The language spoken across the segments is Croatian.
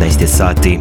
15 je sati.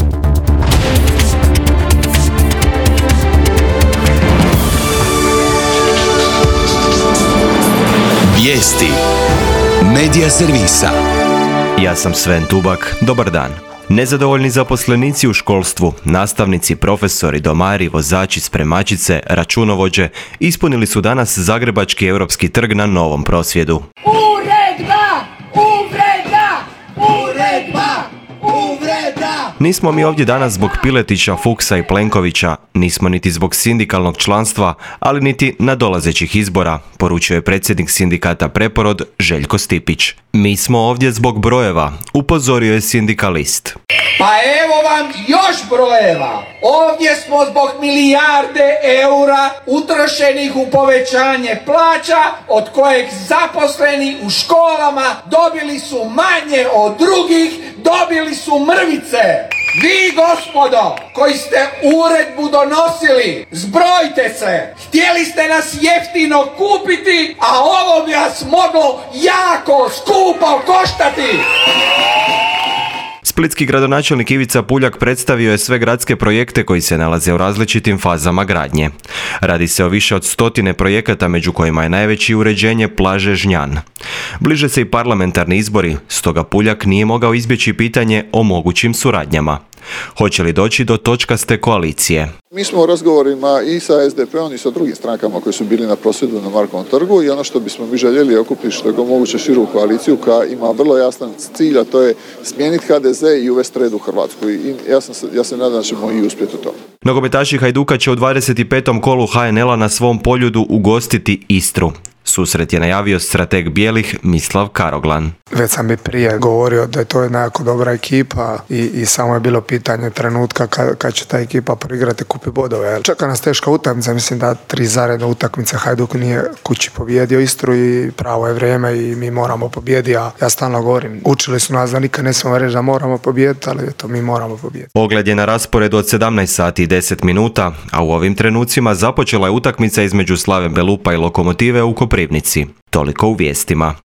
Vijesti Medija servisa. Ja sam Sven Tubak, dobar dan. Nezadovoljni zaposlenici u školstvu, nastavnici, profesori, domari, vozači, spremačice, računovođe ispunili su danas Zagrebački Europski trg na novom prosvjedu. Uredba! Uvreda! Uredba! Uvreda! Nismo mi ovdje danas zbog Piletića, Fuchsa i Plenkovića, nismo niti zbog sindikalnog članstva, ali niti nadolazećih izbora, poručio je predsjednik sindikata Preporod Željko Stipić. Mi smo ovdje zbog brojeva, upozorio je sindikalist. Pa evo vam još brojeva. Ovdje smo zbog milijarde eura utrošenih u povećanje plaća, od kojeg zaposleni u školama dobili su manje od drugih, dobili su mrvice. Vi, gospodo, koji ste uredbu donosili, zbrojite se. Htjeli ste nas jeftino kupiti, a ovo bi vas moglo jako skupo koštati. Splitski gradonačelnik Ivica Puljak predstavio je sve gradske projekte koji se nalaze u različitim fazama gradnje. Radi se o više od 100 projekata, među kojima je najveći uređenje plaže Žnjan. Bliže se i parlamentarni izbori, stoga Puljak nije mogao izbjeći pitanje o mogućim suradnjama. Hoće li doći do točkaste koalicije? Mi smo u razgovorima i sa SDP-om i sa drugim strankama koji su bili na prosvjedu na Markovom trgu i ono što bismo mi željeli okupiti što je moguće širu koaliciju koja ima vrlo jasan cilj, a to je smijeniti HDZ i uvesti red u Hrvatsku. I ja se nadam da ćemo i uspjeti u tome. Nogometaši Hajduka će u 25. kolu HNL-a na svom Poljudu ugostiti Istru. Susret je najavio strateg bijelih Mislav Karoglan. Već sam i prije govorio da je to jedna jako dobra ekipa i samo je bilo pitanje trenutka kad će ta ekipa proigrati, kupi bodove. Čeka nas teška utakmica, mislim da 3 zaredne utakmice Hajduk nije kući pobijedio Istru i pravo je vrijeme i mi moramo pobijediti, a ja stalno govorim. Učili su nas da nikad ne smijemo reći da moramo pobijediti, ali eto, mi moramo pobijediti. Ogled je na rasporedu od 17 sati i 10 minuta, a u ovim trenucima započela je utakmica između Slave Belupa i Lokomotive u Koprivnici. Toliko u vijestima.